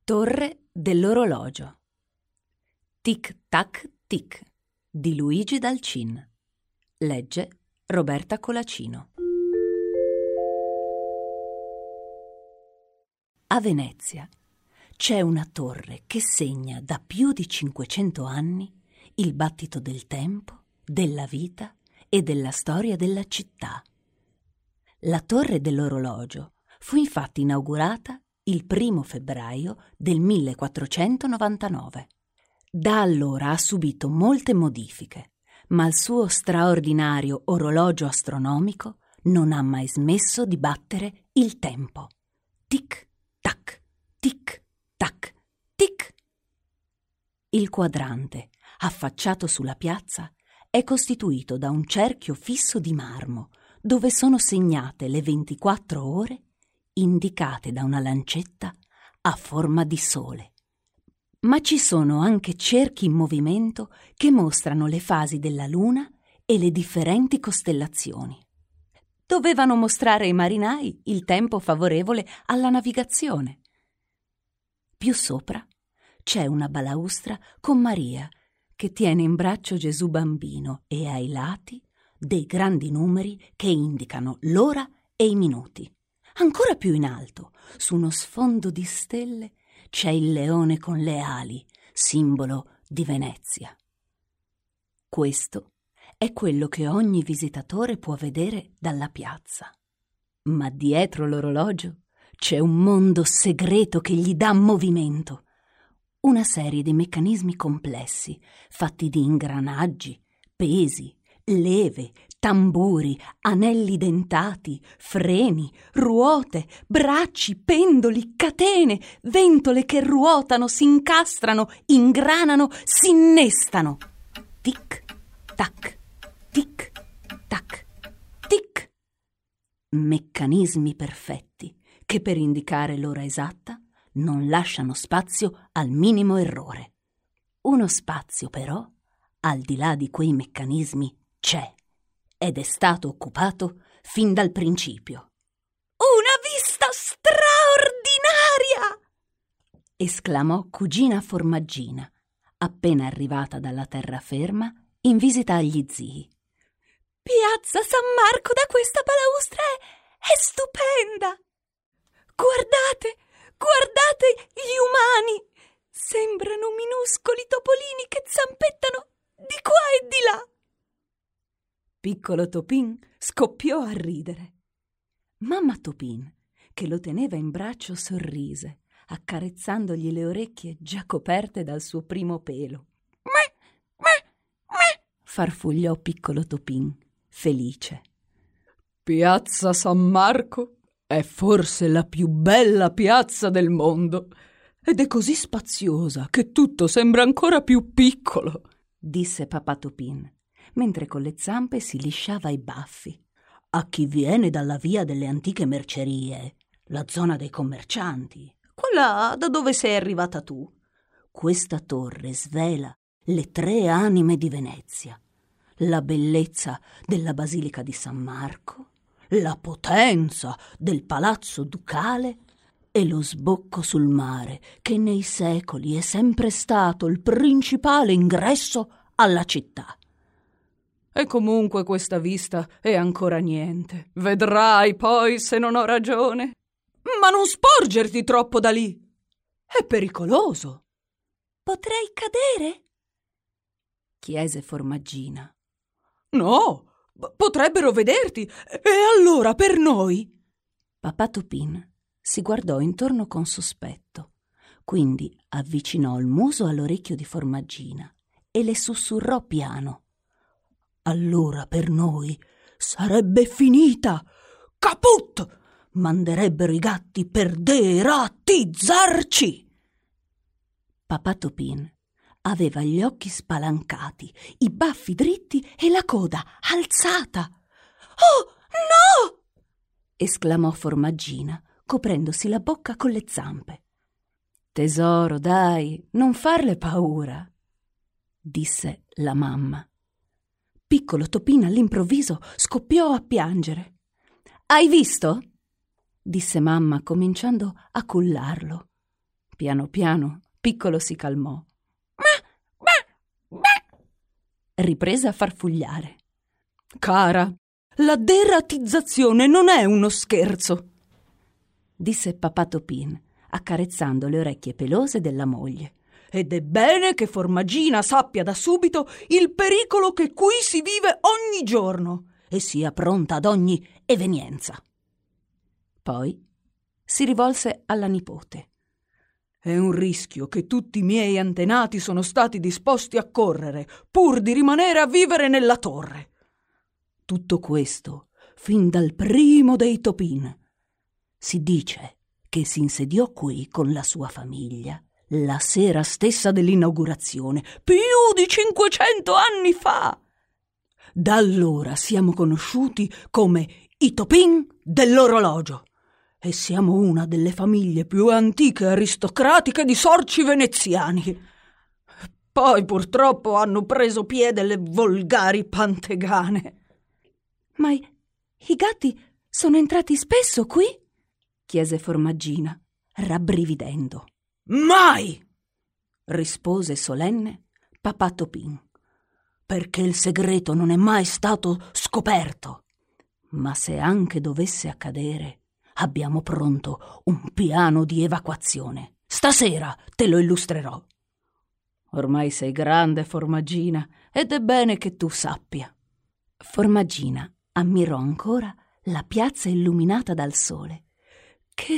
Torre dell'orologio. Tic tac tic di Luigi Dalcin. Legge Roberta Colacino. A Venezia c'è una torre che segna da più di 500 anni il battito del tempo, della vita e della storia della città. La Torre dell'orologio fu infatti inaugurata il 1° febbraio del 1499. Da allora ha subito molte modifiche, ma il suo straordinario orologio astronomico non ha mai smesso di battere il tempo. Tic tac, tic tac, tic. Il quadrante, affacciato sulla piazza, è costituito da un cerchio fisso di marmo dove sono segnate le 24 ore indicate da una lancetta a forma di sole. Ma ci sono anche cerchi in movimento che mostrano le fasi della luna e le differenti costellazioni. Dovevano mostrare ai marinai il tempo favorevole alla navigazione. Più sopra c'è una balaustra con Maria che tiene in braccio Gesù bambino e ai lati dei grandi numeri che indicano l'ora e i minuti. Ancora più in alto, su uno sfondo di stelle, c'è il leone con le ali, simbolo di Venezia. Questo è quello che ogni visitatore può vedere dalla piazza. Ma dietro l'orologio c'è un mondo segreto che gli dà movimento. Una serie di meccanismi complessi, fatti di ingranaggi, pesi, leve, tamburi, anelli dentati, freni, ruote, bracci, pendoli, catene, ventole che ruotano, si incastrano, ingranano, si innestano. Tic, tac, tic, tac, tic. Meccanismi perfetti che per indicare l'ora esatta non lasciano spazio al minimo errore. Uno spazio, però, al di là di quei meccanismi, c'è ed è stato occupato fin dal principio. «Una vista straordinaria!» esclamò cugina Formaggina, appena arrivata dalla terraferma in visita agli zii. «Piazza San Marco da questa balaustra è stupenda! Guardate, guardate gli umani! Sembrano minuscoli topolini che zampettano di qua e di là!» Piccolo Topin scoppiò a ridere. Mamma Topin, che lo teneva in braccio, sorrise, accarezzandogli le orecchie già coperte dal suo primo pelo. Farfugliò piccolo Topin, felice. «Piazza San Marco è forse la più bella piazza del mondo ed è così spaziosa che tutto sembra ancora più piccolo», disse papà Topin, mentre con le zampe si lisciava i baffi. «A chi viene dalla via delle antiche mercerie, la zona dei commercianti, quella da dove sei arrivata tu, questa torre svela le 3 anime di Venezia, la bellezza della Basilica di San Marco, la potenza del Palazzo Ducale e lo sbocco sul mare che nei secoli è sempre stato il principale ingresso alla città. E comunque questa vista è ancora niente. Vedrai poi se non ho ragione. Ma non sporgerti troppo da lì. È pericoloso. Potrei cadere?» chiese Formaggina. «No, potrebbero vederti. E allora per noi?» Papà Topin si guardò intorno con sospetto, quindi avvicinò il muso all'orecchio di Formaggina e le sussurrò piano. «Allora per noi sarebbe finita. Caput! Manderebbero i gatti per deratizzarci!» Papà Topin aveva gli occhi spalancati, i baffi dritti e la coda alzata. «Oh, no!» esclamò Formaggina, coprendosi la bocca con le zampe. «Tesoro, dai, non farle paura», disse la mamma. Piccolo Topin all'improvviso scoppiò a piangere. «Hai visto?» disse mamma, cominciando a cullarlo. Piano piano Piccolo si calmò. Riprese a farfugliare. «Cara, la deratizzazione non è uno scherzo», disse papà Topin, accarezzando le orecchie pelose della moglie. «Ed è bene che Formaggina sappia da subito il pericolo che qui si vive ogni giorno e sia pronta ad ogni evenienza». Poi si rivolse alla nipote. «È un rischio che tutti i miei antenati sono stati disposti a correre pur di rimanere a vivere nella torre. Tutto questo fin dal primo dei Topin. Si dice che si insediò qui con la sua famiglia la sera stessa dell'inaugurazione, più di 500 anni fa. Da allora siamo conosciuti come i Topin dell'orologio e siamo una delle famiglie più antiche e aristocratiche di sorci veneziani. Poi purtroppo hanno preso piede le volgari pantegane». «Ma i gatti sono entrati spesso qui?» chiese Formaggina, rabbrividendo. «Mai!» rispose solenne papà Topin, «perché il segreto non è mai stato scoperto. Ma se anche dovesse accadere, abbiamo pronto un piano di evacuazione. Stasera te lo illustrerò. Ormai sei grande, Formaggina, ed è bene che tu sappia». Formaggina ammirò ancora la piazza illuminata dal sole. «Che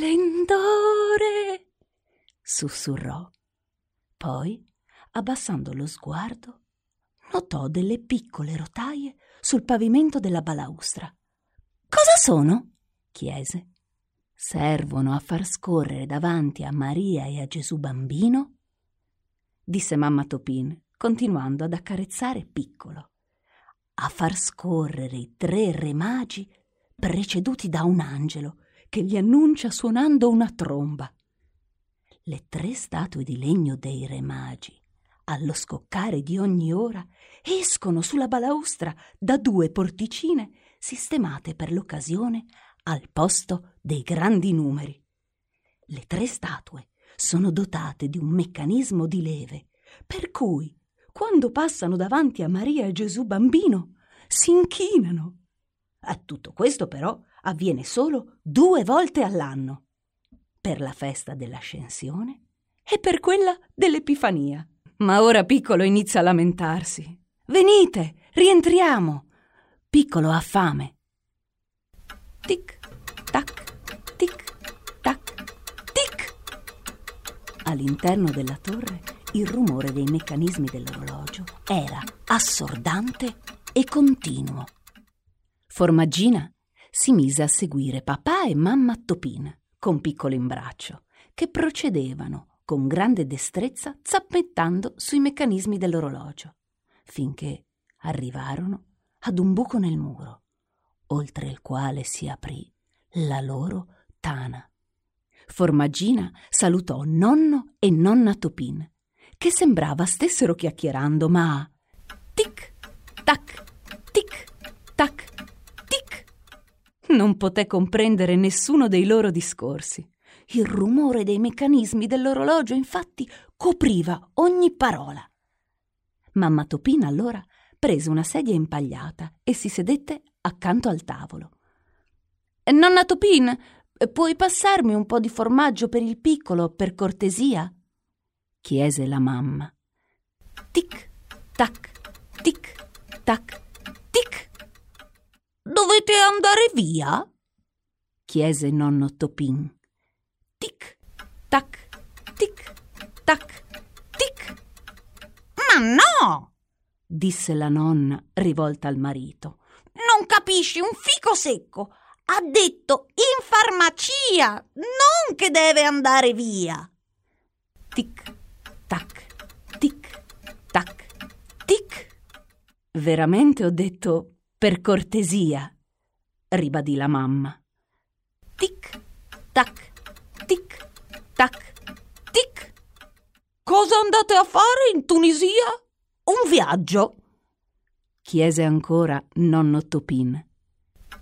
splendore!» sussurrò. Poi, abbassando lo sguardo, notò delle piccole rotaie sul pavimento della balaustra. «Cosa sono?» chiese. «Servono a far scorrere davanti a Maria e a Gesù Bambino», disse mamma Topin, continuando ad accarezzare Piccolo. «A far scorrere i 3 re magi preceduti da un angelo che li annuncia suonando una tromba. Le 3 statue di legno dei re magi, allo scoccare di ogni ora, escono sulla balaustra da 2 porticine sistemate per l'occasione al posto dei grandi numeri. Le 3 statue sono dotate di un meccanismo di leve, per cui, quando passano davanti a Maria e Gesù Bambino, si inchinano. Tutto questo però avviene solo 2 volte all'anno, per la festa dell'Ascensione e per quella dell'Epifania. Ma ora Piccolo inizia a lamentarsi. «Venite, rientriamo! Piccolo ha fame!» Tic, tac, tic, tac, tic! All'interno della torre il rumore dei meccanismi dell'orologio era assordante e continuo. Formaggina si mise a seguire papà e mamma Topin, con Piccolo in braccio, che procedevano con grande destrezza zappettando sui meccanismi dell'orologio, finché arrivarono ad un buco nel muro, oltre il quale si aprì la loro tana. Formaggina salutò nonno e nonna Topin, che sembrava stessero chiacchierando, ma tic tac, tic tac, tic, non poté comprendere nessuno dei loro discorsi. Il rumore dei meccanismi dell'orologio, infatti, copriva ogni parola. Mamma Topin allora prese una sedia impagliata e si sedette accanto al tavolo. «Nonna Topin, puoi passarmi un po' di formaggio per il Piccolo, per cortesia?» chiese la mamma. Tic tac, tic tac, tic. «Dovete andare via?» chiese nonno Topin. Tic tac, tic tac, tic. «Ma no!» disse la nonna, rivolta al marito. «Non capisci un fico secco! Ha detto in farmacia, non che deve andare via!» Tic tac, tic tac, tic. «Veramente ho detto per cortesia», ribadì la mamma. Tic tac, tic tac, tic. «Cosa andate a fare in Tunisia? Un viaggio?» chiese ancora nonno Topin.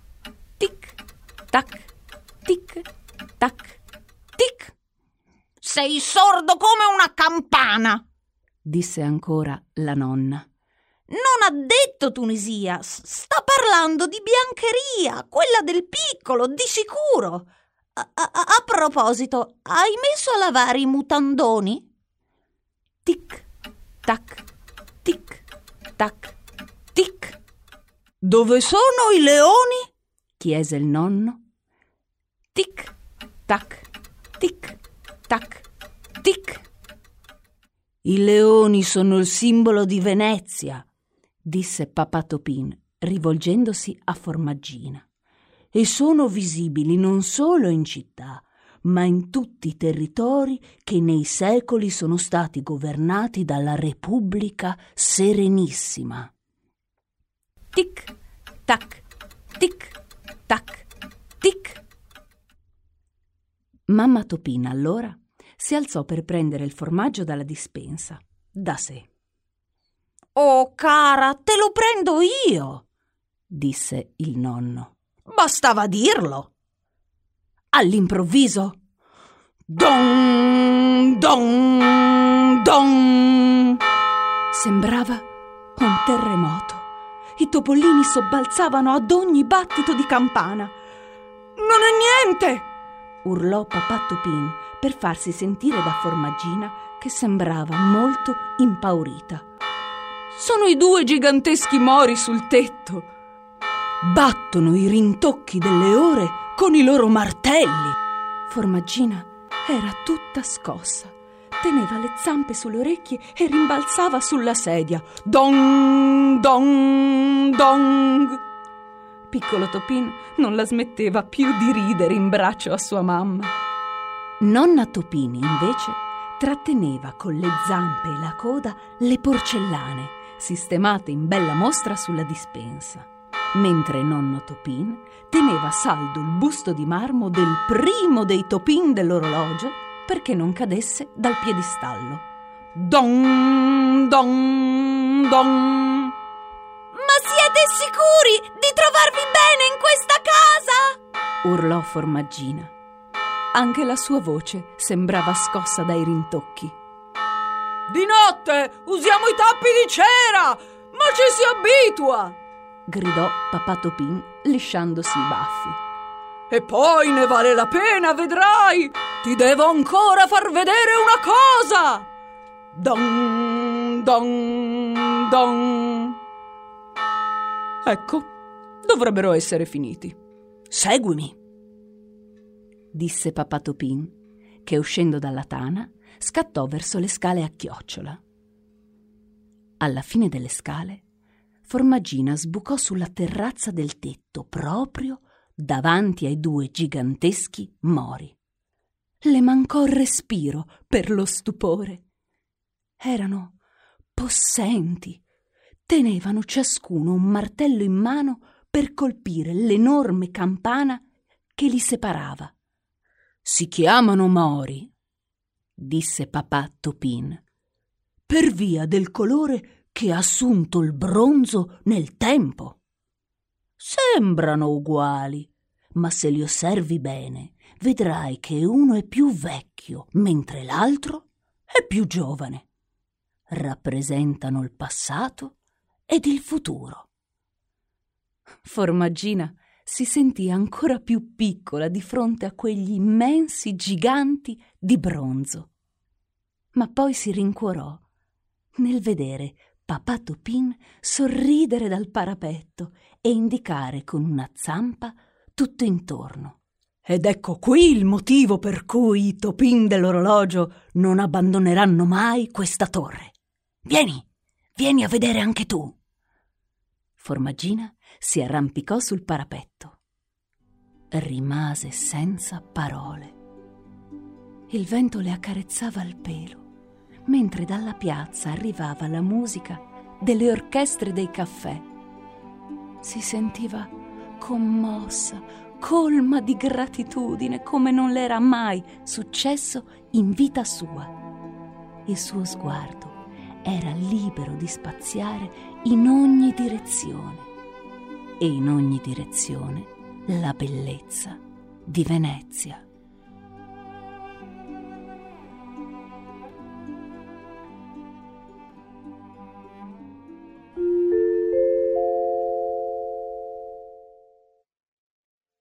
Tic tac, tic tac, tic. Sei sordo come una campana, disse ancora la nonna. Non ha detto Tunisia, sta parlando di biancheria, quella del piccolo, di sicuro. A proposito, hai messo a lavare i mutandoni? Tic, tac, tic, tac, tic. Dove sono i leoni? Chiese il nonno. Tic, tac, tic, tac, tic. I leoni sono il simbolo di Venezia, disse papà Topin, rivolgendosi a Formaggina. E sono visibili non solo in città, ma in tutti i territori che nei secoli sono stati governati dalla Repubblica Serenissima. Tic, tac, tic, tac, tic. Mamma Topin allora si alzò per prendere il formaggio dalla dispensa, da sé. Oh, cara, te lo prendo io, disse il nonno. Bastava dirlo. All'improvviso, don, don, don, sembrava un terremoto. I topolini sobbalzavano ad ogni battito di campana. Non è niente, urlò papà Topin per farsi sentire da Formaggina, che sembrava molto impaurita. Sono i 2 giganteschi mori sul tetto. Battono i rintocchi delle ore con i loro martelli. Formaggina era tutta scossa. Teneva le zampe sulle orecchie e rimbalzava sulla sedia. Dong, dong, dong. Piccolo Topin non la smetteva più di ridere in braccio a sua mamma. Nonna Topini, invece, tratteneva con le zampe e la coda le porcellane, sistemate in bella mostra sulla dispensa, mentre nonno Topin teneva saldo il busto di marmo del primo dei Topin dell'orologio perché non cadesse dal piedistallo. Don, don, don. Ma siete sicuri di trovarvi bene in questa casa? Urlò Formaggina. Anche la sua voce sembrava scossa dai rintocchi. Di notte usiamo i tappi di cera, ma ci si abitua, gridò papà Topin lisciandosi i baffi. E poi ne vale la pena, vedrai. Ti devo ancora far vedere una cosa. Don, don, don. Ecco, dovrebbero essere finiti. Seguimi, disse papà Topin, che uscendo dalla tana scattò verso le scale a chiocciola. Alla fine delle scale, Formaggina sbucò sulla terrazza del tetto proprio davanti ai 2 giganteschi mori. Le mancò il respiro per lo stupore. Erano possenti. Tenevano ciascuno un martello in mano per colpire l'enorme campana che li separava. Si chiamano mori, disse papà Topin, per via del colore che ha assunto il bronzo nel tempo. Sembrano uguali, ma se li osservi bene, vedrai che uno è più vecchio, mentre l'altro è più giovane. Rappresentano il passato ed il futuro. Formaggina si sentì ancora più piccola di fronte a quegli immensi giganti di bronzo. Ma poi si rincuorò nel vedere papà Topin sorridere dal parapetto e indicare con una zampa tutto intorno. Ed ecco qui il motivo per cui i Topin dell'orologio non abbandoneranno mai questa torre. Vieni a vedere anche tu. Formaggina si arrampicò sul parapetto. Rimase senza parole. Il vento le accarezzava il pelo, mentre dalla piazza arrivava la musica delle orchestre dei caffè. Si sentiva commossa, colma di gratitudine come non le era mai successo in vita sua. Il suo sguardo era libero di spaziare in ogni direzione e in ogni direzione la bellezza di Venezia.